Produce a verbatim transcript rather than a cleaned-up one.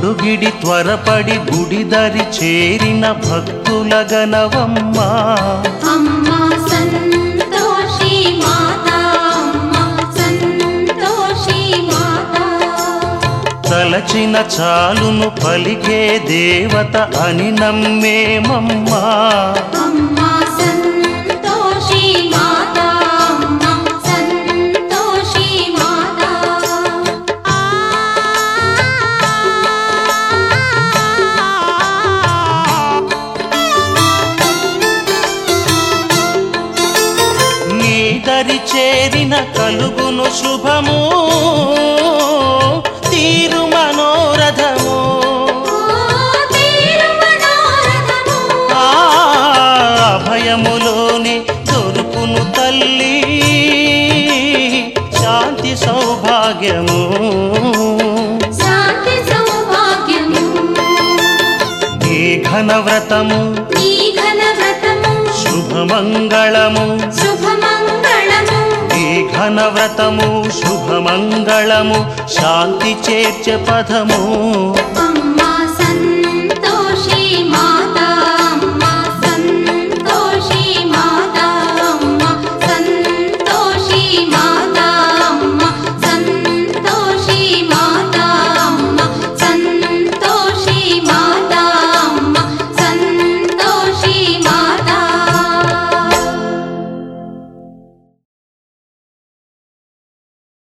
అడుగిడి త్వరపడి గుడిదరి చేరిన భక్తుల గణవమ్మా అమ్మా సంతోషి మాతా అమ్మా సంతోషి మాతా తలచిన చాలును పలికే దేవత అని నమ్మేమమ్మా అమ్మా సంతోషి మాతా అమ్మా సంతోషి మాతా నీ దరి చేరిన కలుగును శుభము తీరు మనోరథము ఆ అభయములోనే దొరుకును తల్లి శాంతి సౌభాగ్యము శాంతి సౌభాగ్యము నీ ఘనవ్రతము నీ ఘనవ్రతము శుభమంగళము శుభమంగళము నీ ఘనవ్రతము శుభమంగళము శాంతి చేర్చే పదము అమ్మ